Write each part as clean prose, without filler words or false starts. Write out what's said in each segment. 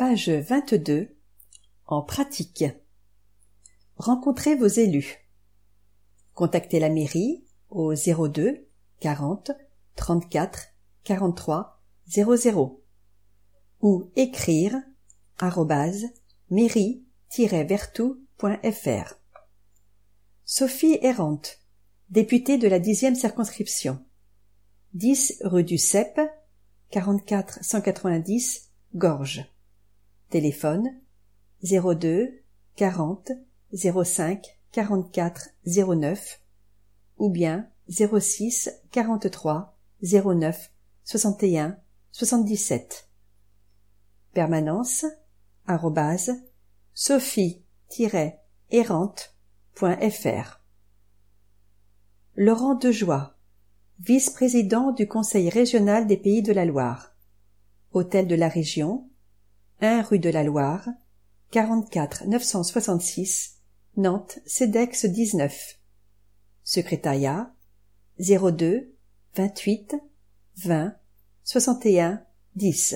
Page 22. En pratique. Rencontrez vos élus. Contactez la mairie au 02 40 34 43 00 ou écrire @mairie-vertou.fr. Sophie Errante, députée de la 10e circonscription. 10 rue du Cep, 44 190 Gorges. Téléphone 02 40 05 44 09 ou bien 06 43 09 61 77. Permanence @sophie-errante.fr. Laurent Dejoie, vice-président du Conseil régional des Pays de la Loire. Hôtel de la Région, 1 rue de la Loire, 44 966, Nantes, CEDEX 19. Secrétariat 02 28 20 61 10.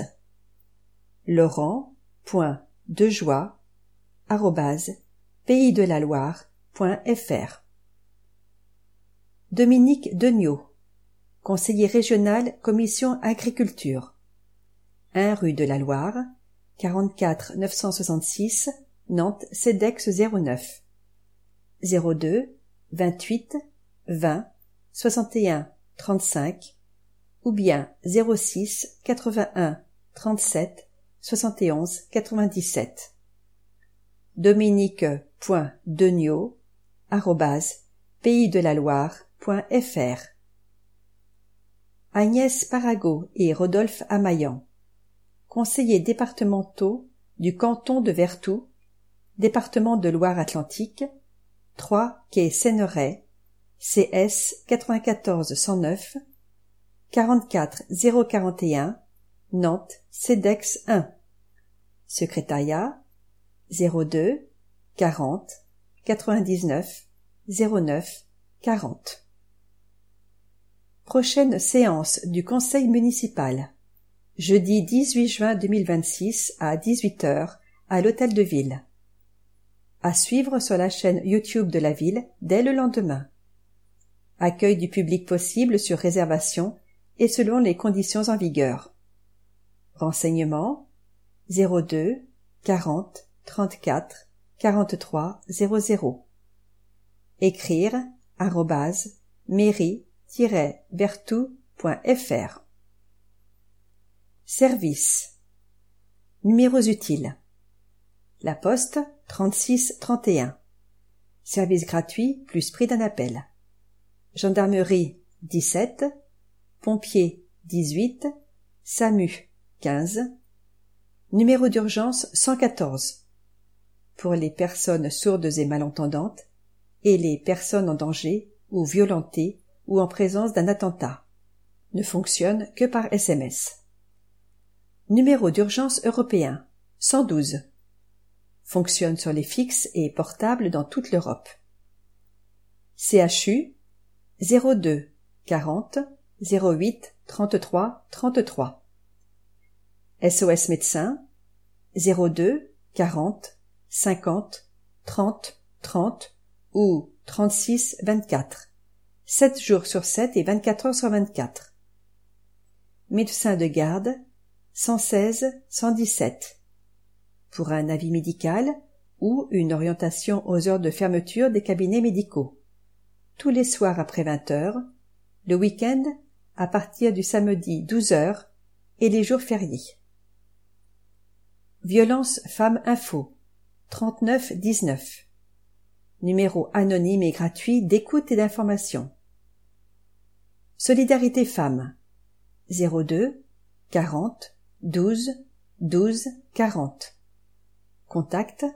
laurent.dejoie@paysdelaloire.fr. Dominique Degnaud, conseiller régional commission agriculture. 1 rue de la Loire, 44 966, Nantes, CEDEX 09. 02 28 20 61 35 ou bien 06 81 37 71 97. Dominique.degnaud@paysdelaloire.fr. Agnès Parago et Rodolphe Amaillan, conseillers départementaux du canton de Vertou, département de Loire-Atlantique, 3 quai Senneret, CS 94 109, 44 041, Nantes, CEDEX 1. Secrétariat 02 40 99 09 40. Prochaine séance du Conseil municipal. Jeudi 18 juin 2026 à 18h à l'Hôtel de Ville. À suivre sur la chaîne YouTube de la ville dès le lendemain. Accueil du public possible sur réservation et selon les conditions en vigueur. Renseignements 02 40 34 43 00. Écrire @mairie-vertou.fr. Service. Numéros utiles. La Poste 36 31. Service gratuit plus prix d'un appel. Gendarmerie 17. Pompiers 18. SAMU 15. Numéro d'urgence 114. Pour les personnes sourdes et malentendantes et les personnes en danger ou violentées ou en présence d'un attentat. Ne fonctionne que par SMS. Numéro d'urgence européen 112. Fonctionne sur les fixes et portables dans toute l'Europe. CHU 02 40 08 33 33. SOS médecin 02 40 50 30 30 ou 36 24. 7 jours sur 7 et 24 heures sur 24. Médecin de garde 116 117. Pour un avis médical ou une orientation aux heures de fermeture des cabinets médicaux. Tous les soirs après 20h, le week-end à partir du samedi 12h et les jours fériés. Violence Femmes Info 39 19. Numéro anonyme et gratuit d'écoute et d'information. Solidarité Femmes 02 40 12 12 40. Contact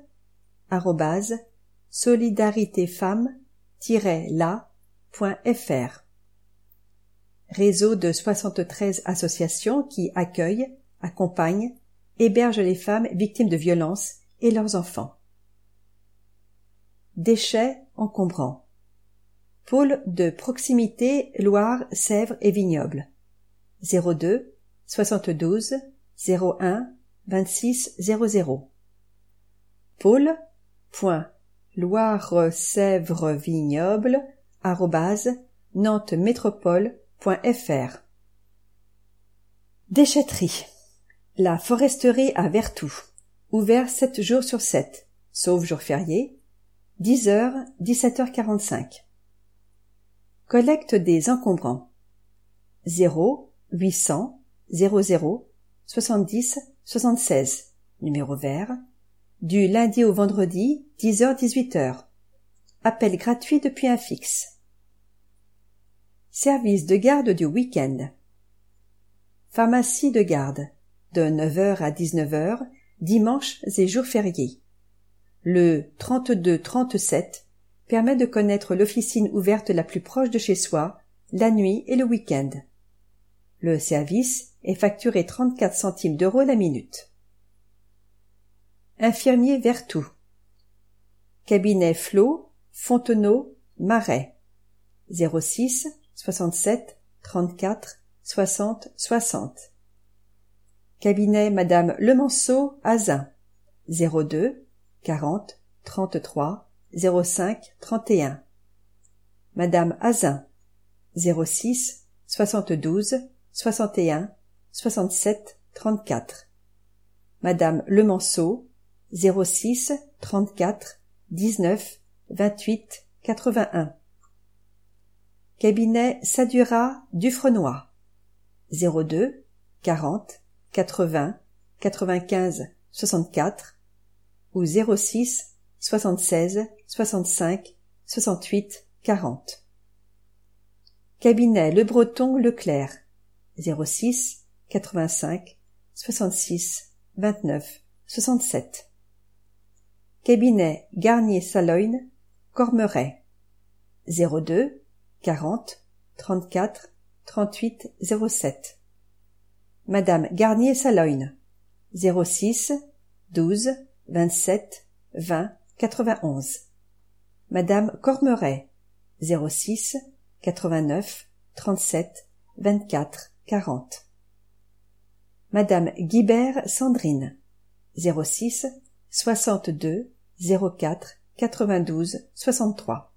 @solidaritéfemmes-la.fr. Réseau de 73 associations qui accueillent, accompagnent, hébergent les femmes victimes de violences et leurs enfants. Déchets encombrants. Pôle de proximité Loire, Sèvres et Vignobles. 02 72 01 2600. paul.loiresèvresvignobles@nantes-métropole.fr. Déchetterie. La foresterie à Vertou. Ouvert 7 jours sur 7, sauf jour férié. 10h, 17h45. Collecte des encombrants. 0 800 00 70 76, numéro vert, du lundi au vendredi, 10h-18h. Appel gratuit depuis un fixe. Service de garde du week-end. Pharmacie de garde, de 9h à 19h, dimanches et jours fériés. Le 32-37 permet de connaître l'officine ouverte la plus proche de chez soi, la nuit et le week-end. Le service est facturé 34 centimes d'euros la minute. Infirmier Vertou. Cabinet Flo, Fontenot, Marais. 06 67 34 60 60. Cabinet Madame Lemanceau, Azin. 02 40 33 05 31. Madame Azin. 06 72 61 67 34. Madame Lemanceau. 06 34 19 28 81. Cabinet Sadura Dufrenois. 02 40 80 95 64 ou 06 76 65 68 40. Cabinet Le Breton Leclerc. 06 85 66 29 67. Cabinet Garnier Saloyne, Cormeret. 02 40 34 38 07. Madame Garnier Saloyne. 06 12 27 20 91. Madame Cormeret. 06 89 37 24 40. Madame Guibert Sandrine. 06 62 04 92 63.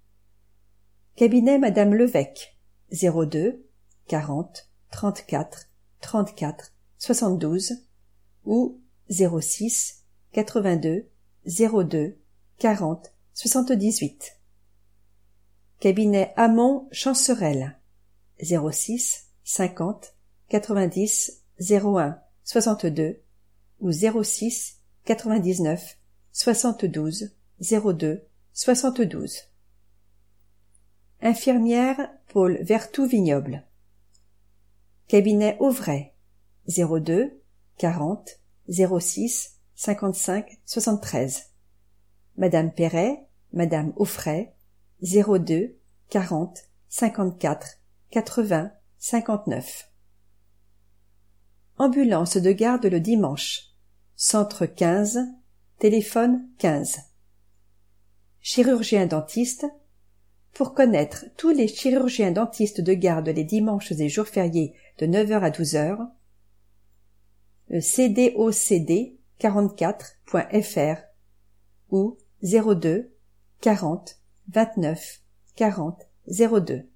Cabinet Madame Levesque. 02 40 34 34 72 ou 06 82 02 40 78. Cabinet Hamon Chancerelle. 06 50 90 01 62 ou 06 99 72 02 72. Infirmière Paul Vertou Vignoble. Cabinet Auvray. 02 40 06 55 73. Madame Perret, Madame Offray. 02 40 54 80 59. Ambulance de garde le dimanche. Centre 15, téléphone 15. Chirurgien dentiste. Pour connaître tous les chirurgiens dentistes de garde les dimanches et jours fériés de 9h à 12h, le cdocd44.fr ou 02 40 29 40 02.